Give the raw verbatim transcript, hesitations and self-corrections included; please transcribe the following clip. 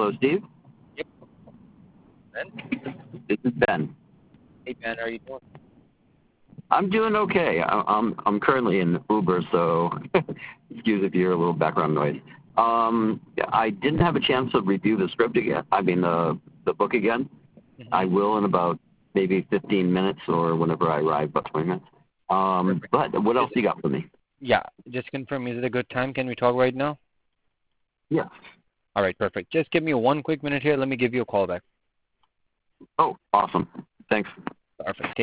Hello, Steve. Yep. Ben? This is Ben. Hey, Ben, how are you doing? I'm doing okay. I- I'm I'm currently in Uber, so excuse if you hear a little background noise. Um, I didn't have a chance to review the script again. I mean the the book again. Mm-hmm. I will in about maybe fifteen minutes or whenever I arrive, about twenty minutes. Um, but what else you got for me? Yeah, just confirm, is it a good time? Can we talk right now? Yeah. All right, perfect. Just give me one quick minute here. Let me give you a call back. Oh, awesome. Thanks. Perfect.